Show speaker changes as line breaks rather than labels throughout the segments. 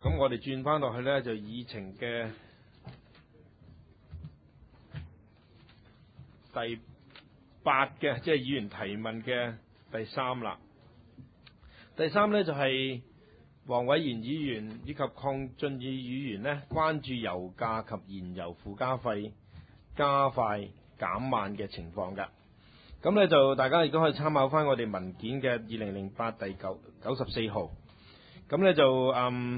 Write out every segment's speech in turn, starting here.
咁我哋轉翻落去咧，就議程嘅第8嘅，即係議員提問嘅第3啦。第3咧就係黃偉賢議員以及鄺俊宇議員呢關注油價及燃油附加費加快減慢嘅情況㗎。咁咧就大家亦都可以參考翻我哋文件嘅2008第94號。咁咧就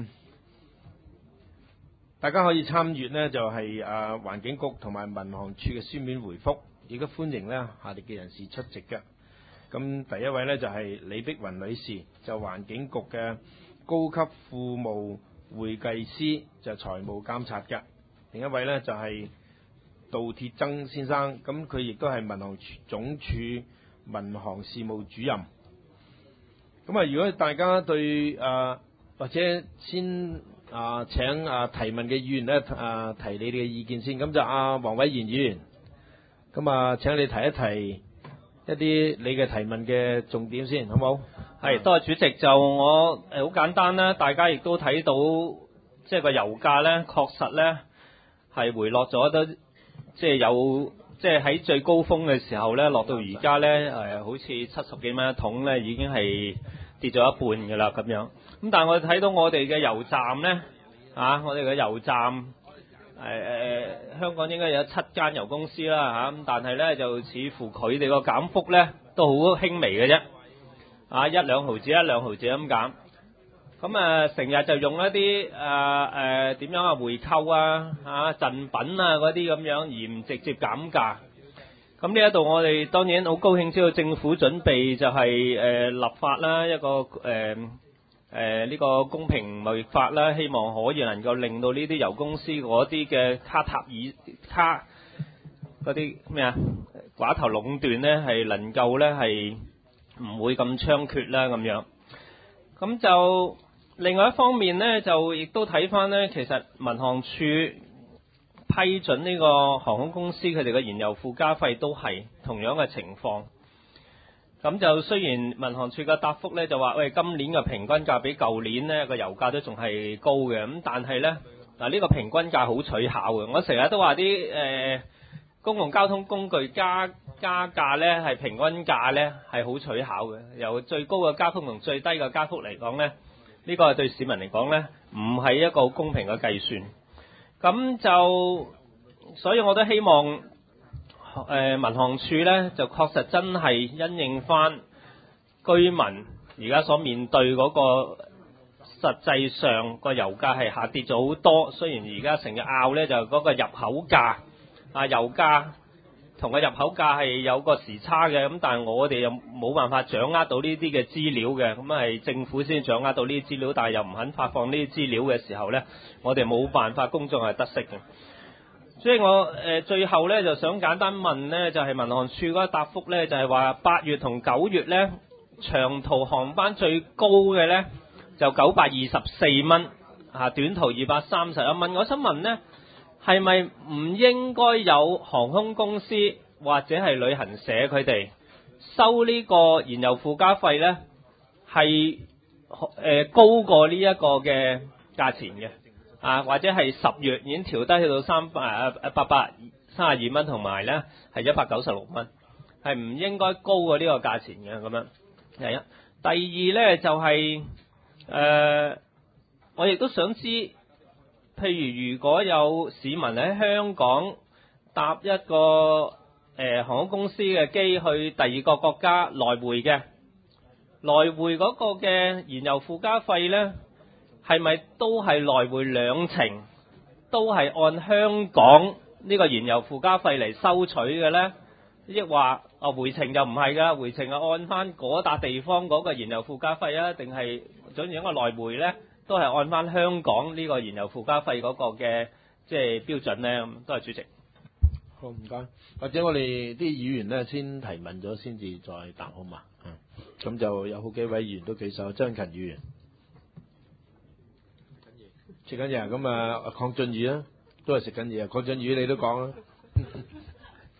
大家可以參閱呢，就係環境局同埋民航處嘅書面回覆，亦都歡迎呢下列嘅人士出席嘅。咁第一位呢，就係李碧雲女士，就環境局嘅高級副務會計師，就財務監察嘅。另一位呢，就係杜鐵曾先生，咁佢亦都係民航總署民航事務主任。咁如果大家對或者先請提問嘅議員呢提你哋嘅意見先。咁就黃偉賢議員，咁請你提一提一啲你嘅提問嘅重點先，好冇？
係，多謝主席。就我好簡單啦，大家亦都睇到，即係個油價咧，確實咧係回落咗，都即係有，即係喺最高峰嘅時候咧，落到而家咧好似70幾蚊一桶咧，已經係跌咗一半㗎啦咁樣。咁但係我哋睇到我哋嘅油站咧，我哋嘅油站香港應該有7間油公司啦咁但係咧就似乎佢哋個減幅咧都好輕微嘅啫，1-2毫子1-2毫子咁減。咁成日就用一啲點樣回扣贈品嗰啲咁樣，而唔直接減價。咁呢一度我哋當然好高興知道政府準備就係立法啦，一個呢個公平貿易法啦，希望可以能夠令到呢啲油公司嗰啲嘅卡嗰啲寡頭壟斷呢係能夠呢係唔會咁猖獗啦咁樣。咁就另外一方面呢，就亦都睇翻呢，其實民航處批准呢個航空公司佢哋嘅燃油附加費都係同樣嘅情況。咁就雖然民航處嘅答覆咧就話，喂，今年嘅平均價比舊年呢個油價都仲係高嘅，咁但係咧呢個平均價好取巧嘅。我成日都話啲公共交通工具加價咧係平均價咧係好取巧嘅，由最高嘅加幅同最低嘅加幅嚟講咧，呢個係對市民嚟講咧唔係一個好公平嘅計算。咁就所以我都希望民航處咧就確實真係因應翻居民而家所面對嗰個實際上個油價係下跌咗好多，雖然而家成日拗咧就嗰個入口價油價同個入口價係有個時差嘅，咁但係我哋又冇辦法掌握到呢啲嘅資料嘅，咁係政府先掌握到呢啲資料，但係又唔肯發放呢啲資料嘅時候咧，我哋冇辦法，公眾係得悉嘅。所以我最後咧就想簡單問咧，就係民航處嗰個答覆咧，就係話8月同9月咧長途航班最高嘅咧就924蚊，短途231蚊。我想問咧，係咪唔應該有航空公司或者係旅行社佢哋收呢個燃油附加費咧係高過呢一個嘅價錢嘅？或者係10月已經調低去到832蚊，同埋咧係196蚊，係唔應該高過呢個價錢嘅咁樣。第一，第二咧就係我亦都想知，譬如如果有市民喺香港搭一個航空公司嘅機去第二個國家來回嘅，來回嗰個嘅燃油附加費咧，係咪都係來回兩程都係按香港呢個燃油附加費嚟收取嘅呢？抑或回程就唔係㗎，回程係按翻嗰笪地方嗰個燃油附加費啊？定係總之一個來回呢都係按翻香港呢個燃油附加費嗰個嘅即係標準呢？多謝主席。
好，唔該。或者我哋啲議員呢先提問咗先至再答好嘛？咁就有好幾位議員都舉手，張勤議員。食緊嘢，咁鄺俊宇都係食緊嘢。鄺俊宇你都講啦。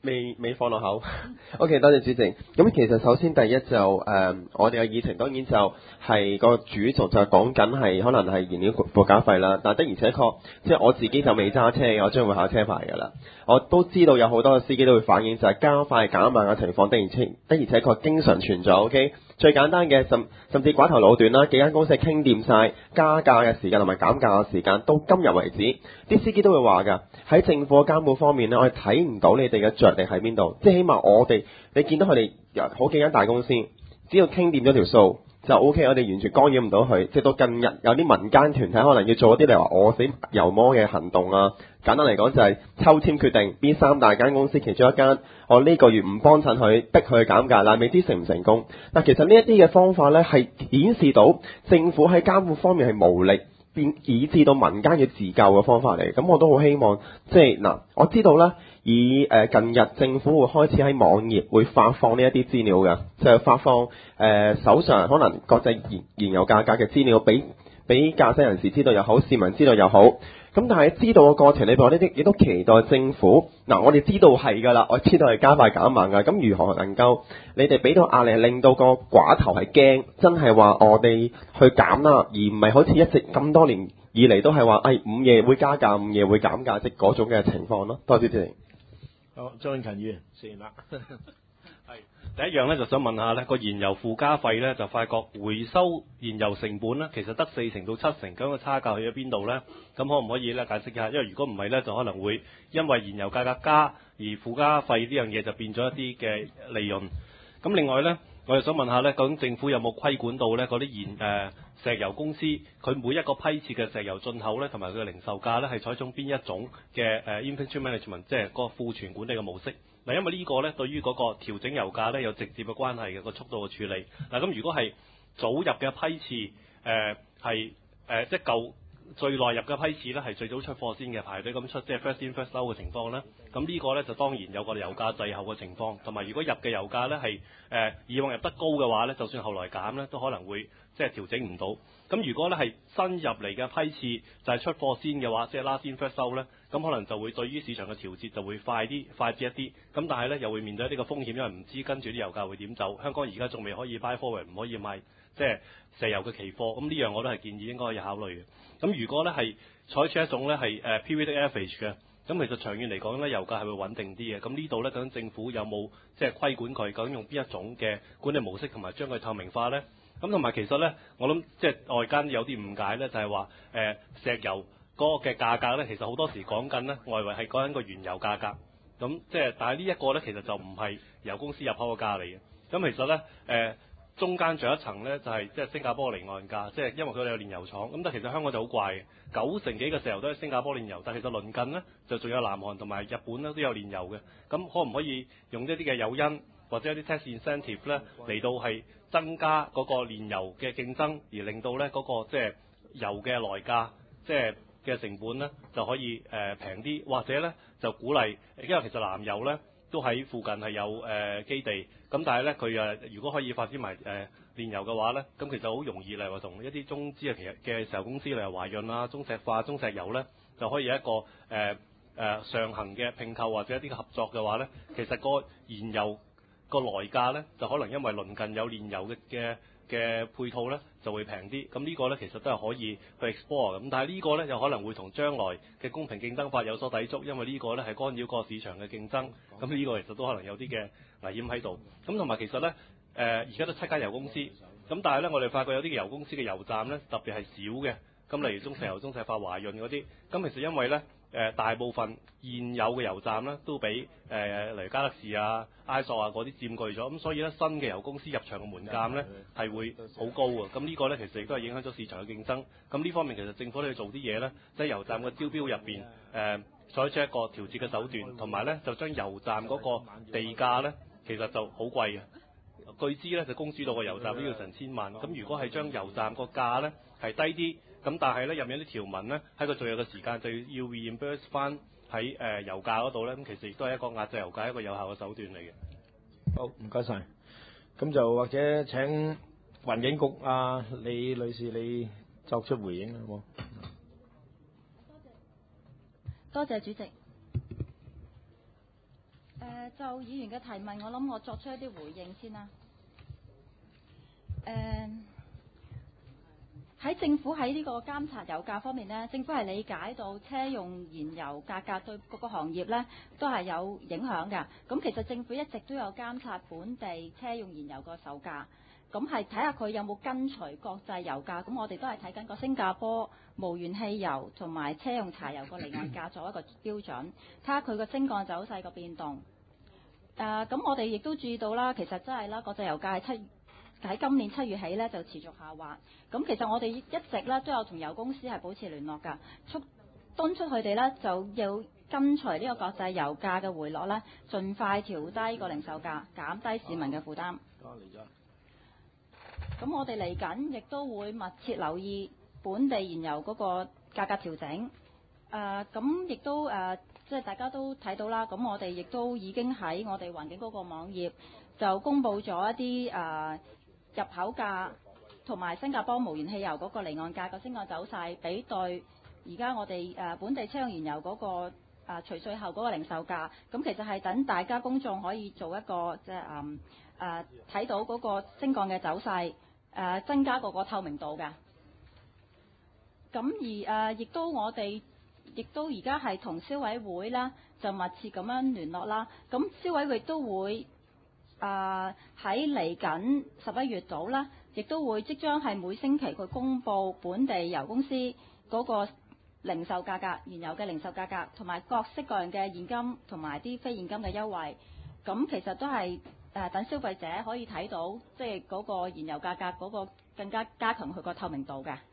未放落口。OK， 多謝主席。咁其實首先第一就我哋嘅議程當然就係個主軸就係講緊係可能係燃料附加費啦。但的而且確，即係我自己就未揸車嘅，我將會考車牌㗎啦。我都知道有好多嘅司機都會反映就係加快減慢嘅情況，的而且確經常存在。OK， 最簡單嘅甚至寡頭壟斷啦，幾間公司傾掂晒加價嘅時間同埋減價嘅時間，到今日為止，啲司機都會話㗎。喺政府監管方面呢，我哋睇唔到你哋嘅着力喺邊度，即係起碼你見到佢哋好幾間大公司，只要傾掂咗條數就 OK， 我哋完全干擾唔到佢。直到近日有啲民間團體可能要做一啲例如話餓死油魔嘅行動啊，簡單嚟講就係抽籤決定邊3大間公司其中一間，我呢個月唔幫襯佢，逼佢去減價啦，未知成唔成功。但其實呢一啲嘅方法呢，係顯示到政府喺監管方面係無力，以至到民間嘅自救嘅方法嚟。咁我都好希望即係嗱，我知道啦。近日政府會開始喺網頁會發放呢一啲資料嘅，就係發放手上可能國際燃油價格嘅資料俾駕駛人士知道又好，市民知道又好。咁但係知道嘅過程裏邊，我哋亦都期待政府嗱，我哋知道係㗎啦，我知道係加快減慢㗎。咁如何能夠你哋俾到壓力，令到個寡頭係驚，真係話我哋去減啦，而唔係好似一直咁多年以嚟都係話午夜會加價，午夜會減價，即嗰種嘅情況咯。多謝主席。
好，張勤議員，先啦。
係第一樣咧，就想問下咧，個燃油附加費咧，就發覺回收燃油成本咧，其實得4成到7成，咁個差價去咗邊度咧？咁可唔可以咧解釋一下？因為如果唔係咧，就可能會因為燃油價格加而附加費呢樣嘢就變咗一啲嘅利潤。咁另外咧，我哋想問下咧，究竟政府有冇規管到咧嗰啲石油公司佢每一個批次嘅石油進口咧，同埋佢嘅零售價咧，係採用邊一種嘅inventory management， 即係個庫存管理嘅模式。嗱，因為呢個咧對於嗰個調整油價咧有直接嘅關係嘅個速度嘅處理。嗱，咁如果係早入嘅批次，即係舊最耐入嘅批次咧係最早出貨先嘅，排隊咁出，即係 first in first out 嘅情況咧。咁呢個咧就當然有個油價滯後嘅情況，同埋如果入嘅油價咧係以往入得高嘅話咧，就算後來減咧都可能會即係調整唔到。咁如果咧係新入嚟嘅批次就係出貨先嘅話，即係 last in first out 咧，咁可能就會對於市場嘅調節就會快捷一啲。咁但係咧又會面對呢個風險，因為唔知跟住啲油價會點走。香港而家仲未可以 buy forward， 唔可以買即係石油嘅期貨。咁呢樣我都係建議應該可以考慮嘅。咁如果咧係採取一種咧係periodic average 嘅，咁其實長遠嚟講咧油價係會穩定啲嘅。咁呢度咧究竟政府有冇即係規管佢？究竟用邊一種嘅管理模式同埋將佢透明化咧？咁同埋其實咧，我諗即係外間有啲誤解咧，就係話石油嗰個嘅價格咧，其實好多時講緊咧外圍係講緊個原油價格。咁即係但係呢一個咧，其實就唔係油公司入口嘅價嚟嘅。咁其實咧中間仲有一層咧，就係即係新加坡離岸價，即係因為佢哋有煉油廠。咁但係其實香港就好怪嘅，90%幾嘅石油都係新加坡煉油，但係其實鄰近咧就仲有南韓同埋日本咧都有煉油嘅。咁可唔可以用一啲嘅誘因或者一啲 tax incentive 咧嚟到係增加嗰個煉油嘅競爭，而令到咧嗰個即係油嘅來價即係嘅成本咧就可以平啲，或者咧就鼓勵，因為其實南油咧都喺附近係有基地，咁但係咧佢如果可以發展埋煉油嘅話咧，咁其實好容易嚟話同一啲中資嘅石油公司例如華潤啊、中石化、中石油咧就可以有一個上行嘅併購或者一啲嘅合作嘅話咧，其實個燃油個來價咧就可能因為鄰近有煉油嘅配套咧就會平啲，咁呢個咧其實都係可以去 explore 咁，但係呢個咧有可能會同將來嘅公平競爭法有所抵觸，因為呢個咧係干擾個市場嘅競爭，咁呢個其實都可能有啲嘅危險喺度。咁同埋其實咧而家都7間油公司，咁但係咧我哋發覺有啲嘅油公司嘅油站咧特別係少嘅，咁例如中石油、中石化、華潤嗰啲，咁其實因為咧大部分現有嘅油站咧都俾例如加勒士啊、埃索啊嗰啲佔據咗，咁所以咧新嘅油公司入場嘅門檻咧係會好高啊！咁呢個咧其實亦都係影響咗市場嘅競爭。咁呢方面其實政府都要做啲嘢咧，即係油站嘅招標入邊採取一個調節嘅手段，同埋咧就將油站嗰個地價咧其實就好貴嘅。據知咧就公主道個油站都要成千萬，咁如果係將油站個價咧係低啲，咁但係咧入面有啲條文咧喺個最後嘅時間就要 reimburse 翻喺油價嗰度咧，咁其實亦都係一個壓制油價一個有效嘅手段嚟嘅。
好，唔該晒。咁就或者請環境局李女士你作出回應好冇？
多謝主席。 就議員嘅提問，我諗我作出一啲回應先啦。喺政府喺呢個監察油價方面呢，政府係理解到車用燃油價格對各個行業呢都係有影響㗎。咁其實政府一直都有監察本地車用燃油個售價，咁係睇下佢有冇跟隨國際油價。咁我哋都係睇緊個新加坡無鉛汽油同埋車用柴油個離岸價作一個標準，睇下佢個升降走勢個變動。咁我哋亦都注意到啦，其實真係啦，國際油價喺今年7月起呢就持續下滑。咁其實我哋一直呢都有同油公司係保持聯絡㗎，敦促佢哋呢就要跟隨呢個國際油價嘅回落呢，盡快調低個零售價，減低市民嘅負擔。咁我哋嚟緊亦都會密切留意本地燃油嗰個價格調整。咁亦都即係大家都睇到啦。咁我哋亦都已經喺我哋環境嗰個網頁就公布咗一啲入口價同埋新加坡無鉛汽油嗰個離岸價個升降走勢，比對而家我哋本地車用燃油嗰個除稅後嗰個零售價。咁其實係等大家公眾可以做一個即係睇到嗰個升降嘅走勢，增加嗰個透明度嘅。咁而亦都我哋亦都而家係同消委會啦，就密切咁樣聯絡啦。咁消委會都會喺嚟緊11月度啦，亦都會即將係每星期佢公佈本地油公司嗰個零售價格、燃油嘅零售價格，同埋各式各樣嘅現金同埋啲非現金嘅優惠。咁其實都係等消費者可以睇到，即係嗰個燃油價格嗰個更加加強佢個透明度嘅。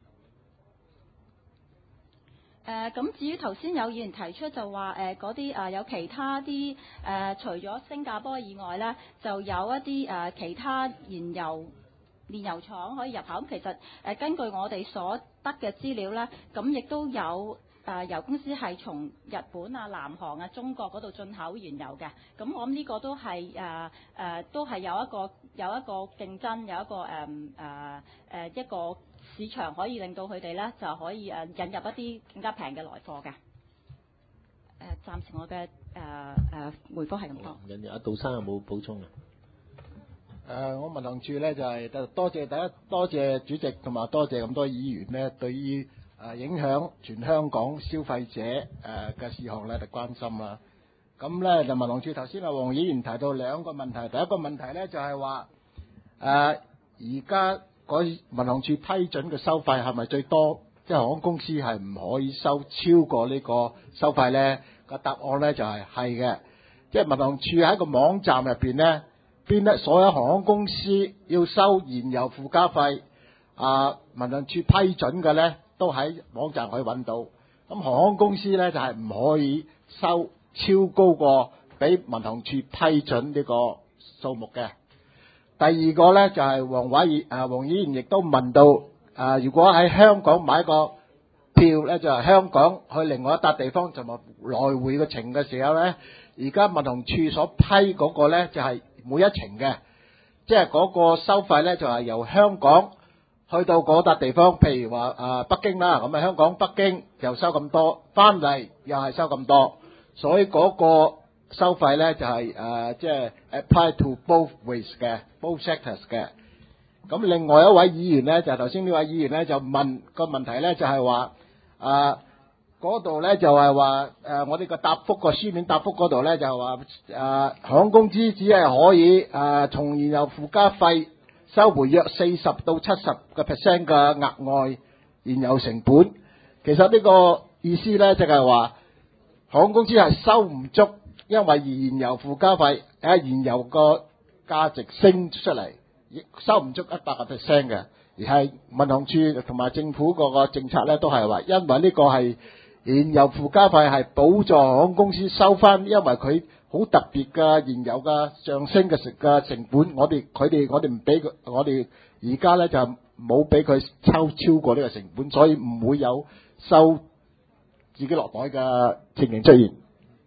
咁至於頭先有議員提出就話嗰啲有其他啲除咗新加坡以外呢，就有一啲其他燃油廠可以入口。咁其實根據我哋所得嘅資料呢，咁亦都有油公司係從日本啊、南韓啊、中國嗰度進口原油嘅。咁我諗呢個都係都係有一個競爭，有一個一個市場可以令到佢哋咧就可以引入一啲更加平嘅來貨嘅。暫時我嘅回覆係咁多。
緊要，阿杜生有冇補充啊？
我民航處咧就係多謝第一，多謝主席同埋多謝咁多議員咧，對於影響全香港消費者嘅事項咧，就關心啦。咁咧就民航處頭先阿黃議員提到2個問題，第一個問題咧就係話而家民航處批准嘅收費係咪最多？即係航空公司係唔可以收超過呢個收費呢？個答案呢就係嘅。即係民航處喺個網站入邊呢，所有航空公司要收燃油附加費，民航處批准嘅呢都喺網站可以揾到。咁航空公司呢就係唔可以收超高過俾民航處批准呢個數目嘅。第二個呢，就係黃議員亦都問到，如果喺香港買個票呢，就係香港去另外一笪地方就話來回嘅程嘅時候呢，而家民航處所批嗰個呢，就係每一程嘅，即係嗰個收費呢，就係由香港去到嗰笪地方，譬如話北京啦，咁香港北京又收咁多，翻嚟又係收咁多，所以嗰個收費咧就係即係 apply to both ways 嘅 both sectors 嘅。咁另外一位議員咧，就頭先呢位議員咧就問個問題咧，就係話嗰度咧就係話我哋個答覆個書面答覆嗰度咧就係話航空公司只係可以從燃油附加費收回約40%到70%嘅額外燃油成本。其實呢個意思咧就係話航空公司係收唔足。因為燃油附加費燃油個價值升出嚟，收唔足100% 嘅，而係民航處同埋政府個政策咧都係話，因為呢個係燃油附加費係補助航空公司收翻，因為佢好特別嘅燃油嘅上升嘅成本，我哋唔俾佢，我哋而家咧就冇俾佢超過呢個成本，所以唔會有收自己落袋嘅情形出現。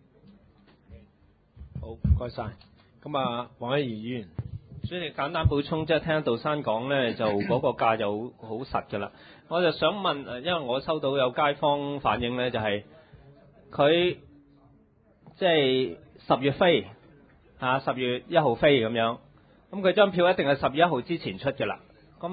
好，唔該晒。咁黃熙議員，
所以簡單補充，即係聽杜生講咧，就嗰個價就好實㗎啦。我就想問，因為我收到有街坊反映咧，就係佢即係 10月飛10月1號飛咁樣，咁佢張票一定係10月1號之前出嘅啦。咁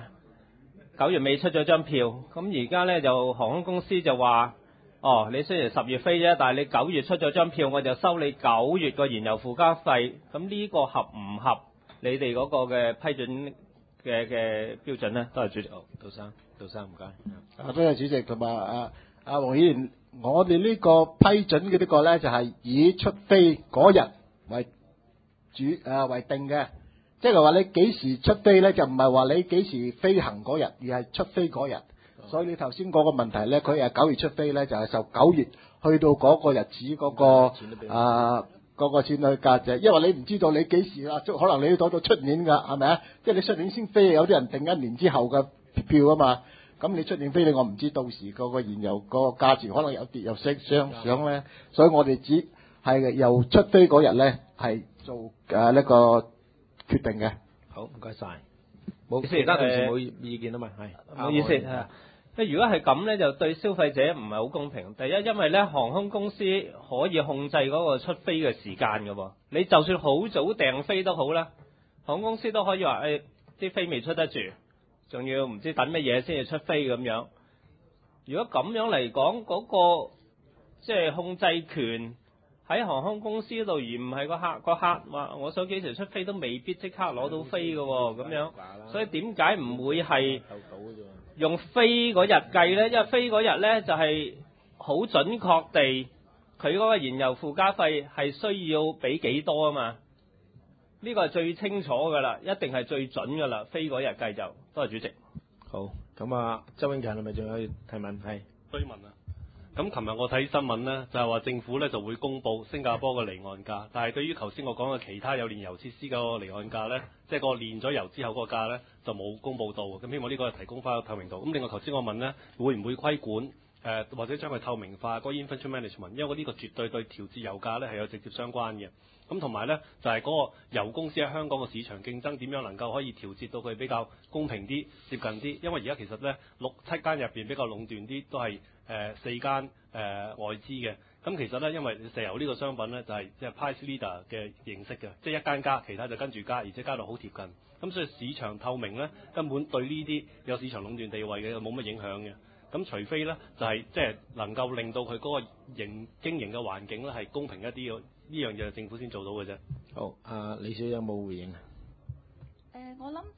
9月尾出咗張票，咁而家呢就航空公司就話，你雖然10月飛啫，但係你9月出咗張票，我就收你9月個燃油附加費。咁呢個合唔合你哋嗰個嘅批准嘅標準呢？多謝主席。
杜生唔該。
多謝主席同埋黃議員，我哋呢個批准嘅呢個咧就係以出飛嗰日為定嘅，即係話你幾時出飛咧就唔係話你幾時飛行嗰日，而係出飛嗰日。所以你頭先講個問題咧，佢係9月出飛咧，就係受9月去到嗰個日子嗰個錢去價值，因為你唔知道你幾時啦，可能你要到出年㗎，係咪啊？即係你出年先飛，有啲人定1年之後嘅票啊嘛。咁你出年飛你，我唔知到時嗰個燃油嗰個價錢可能有跌有升上咧，所以我哋只係由出飛嗰日咧係做呢個決定嘅。
好，唔該晒。冇其他同事冇意見啊嘛，係
唔好意思如果係咁咧，就對消費者唔係好公平。第一，因為咧航空公司可以控制嗰個出飛嘅時間嘅喎，你就算好早訂飛都好啦，航空公司都可以話啲飛未出得住，仲要唔知等乜嘢先至出飛咁樣。如果咁樣嚟講，嗰個即係控制權喺航空公司度，而唔係個客話我想幾時出飛都未必即刻攞到飛嘅喎，咁樣。所以點解唔會係用飛嗰日計呢？因為飛嗰日呢就係好準確地，佢嗰個燃油附加費係需要俾幾多啊嘛？呢個係最清楚㗎啦，一定係最準㗎啦。飛嗰日計就多謝主席。
好，咁周永勤係咪仲有提問？係
追問啊！咁琴日我睇新聞呢，就係話政府呢就會公布新加坡嘅離岸價，但係對於頭先我講嘅其他有煉油設施嘅離岸價呢，即係個煉咗油之後嗰個價呢，就冇公布到。咁希望呢個提供翻個透明度。咁另外頭先我問呢，會唔會規管或者將佢透明化嗰個 inventory management？ 因為呢個絕對對調節油價呢係有直接相關嘅。咁同埋呢，就係嗰個油公司喺香港嘅市場競爭點樣能夠可以調節到佢比較公平啲、接近啲。因為而家其實呢6-7間入邊比較壟斷啲，都係4間外資嘅。咁其實呢，因為石油呢個商品呢，就係即係 price leader 嘅形式嘅，即係一間加，其他就跟住加，而且加到好貼近。咁所以市場透明呢，根本對呢啲有市場壟斷地位嘅冇乜影響嘅。咁除非呢，就係即係能夠令到佢嗰個經營嘅環境呢係公平一啲嘅。呢樣嘢係政府先做到嘅啫。
好，李小姐有冇回應啊？
我諗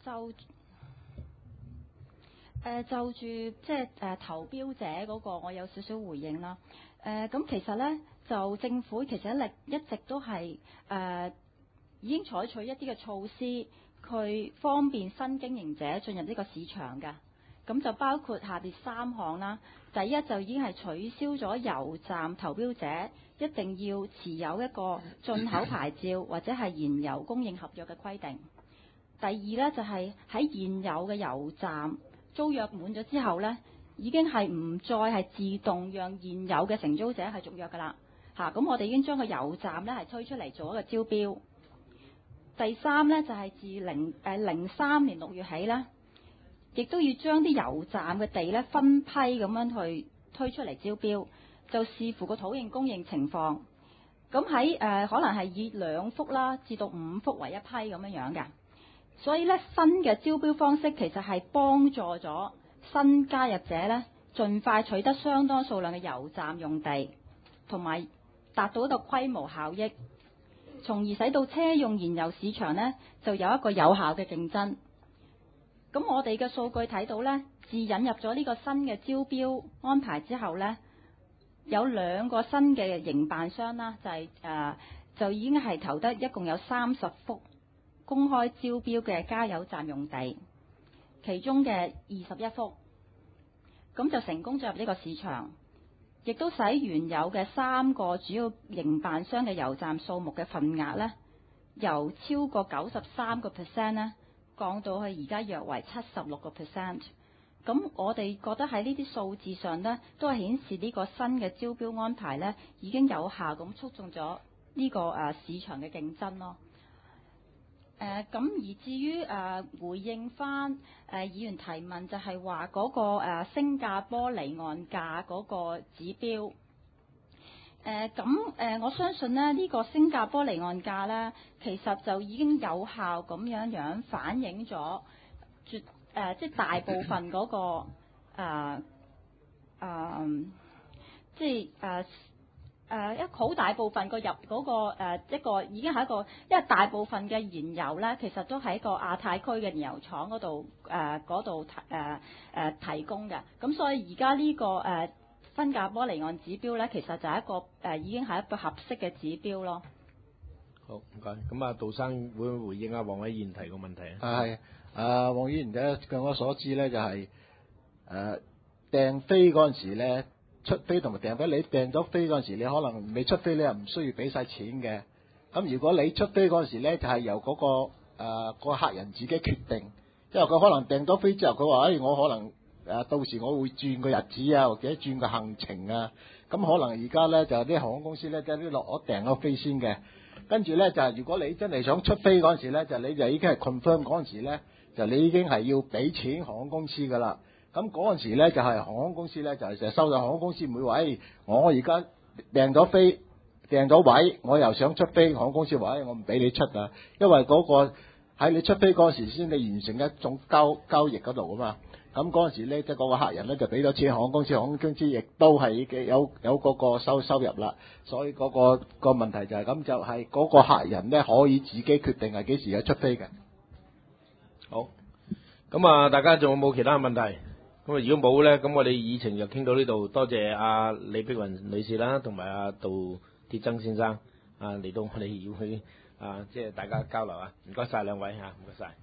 就住即係投標者嗰個，我有少少回應啦。咁其實咧，就政府其實一直都係已經採取一啲嘅措施，佢方便新經營者進入呢個市場嘅。咁就包括下列3項啦。第一就已經係取消咗油站投標者一定要持有一個進口牌照或者係燃油供應合約嘅規定。第二呢，就係喺現有嘅油站租約滿咗之後呢，已經係唔再係自動讓現有嘅承租者係續約㗎啦。咁我哋已經將個油站呢係推出嚟做一個招標。第三呢，就係自03年6月起呢，亦都要將啲油站嘅地呢分批咁樣去推出嚟招標，就視乎個土應供應情況。咁喺可能係以2幅啦至到5幅為一批咁樣嘅。所以呢，新嘅招標方式其實係幫助咗新加入者呢盡快取得相當數量嘅油站用地，同埋達到一個規模效益，從而使到車用燃油市場呢就有一個有效嘅競爭。咁我哋嘅數據睇到呢，自引入咗呢個新嘅招標安排之後呢，有2個新嘅營辦商啦，就已經係投得一共有30幅公開招標嘅加油站用地，其中嘅21幅，咁就成功進入呢個市場，亦都使原有嘅3個主要營辦商嘅油站數目嘅份額呢，由超過93% 呢降到去而家約為76%。咁我哋覺得喺呢啲數字上呢，都係顯示呢個新嘅招標安排呢已經有效咁促進咗呢個市場嘅競爭咯。咁而至於回應翻議員提問，就係話嗰個新加坡離岸價嗰個指標。 我相信咧，呢個新加坡離岸價咧，其實就已經有效咁樣反映咗即係大部分嗰個即係一好大部分個入嗰個一個已經係一個，因為大部分嘅燃油咧，其實都喺個亞太區嘅燃油廠嗰度提供嘅，咁所以而家呢個新加坡離岸指標咧，其實就係一個已經係一個合適嘅指標咯。
好，唔該。咁啊，杜生會唔會回應啊黃偉賢提個問題啊？
係黃議員咧，據我所知咧，就係訂飛嗰陣時咧，出飛同埋訂飛，你訂咗飛嗰陣時，你可能未出飛，你又唔需要俾晒錢嘅。咁如果你出飛嗰陣時咧，就係由嗰個客人自己決定，因為佢可能訂咗飛之後，佢話我可能到時我會轉個日子啊，或者轉個行程啊。咁可能而家咧就啲航空公司咧，即係啲落我訂咗飛先嘅。跟住咧就係如果你真係想出飛嗰陣時咧，就你就已經係 confirm 嗰陣時咧，就你已經係要俾錢航空公司噶啦。咁嗰陣時咧就係航空公司咧就係成日收咗航空公司唔會話，我而家訂咗飛訂咗位，我又想出飛，航空公司話我唔俾你出啊，因為嗰個喺你出飛嗰陣時先你完成一種交易嗰度啊嘛。咁嗰陣時咧，即係嗰個客人咧就俾咗錢航空公司，航空公司亦都係有嗰個收入啦。所以嗰個問題就係咁，就係嗰個客人咧可以自己決定係幾時去出飛嘅。
好，咁啊，大家仲有冇其他問題？咁啊，如果冇咧，咁我哋議程就傾到呢度。多謝阿李碧雲女士啦，同埋阿杜鐵曾先生嚟到我哋議會即係大家交流啊！唔該晒兩位嚇，唔該晒。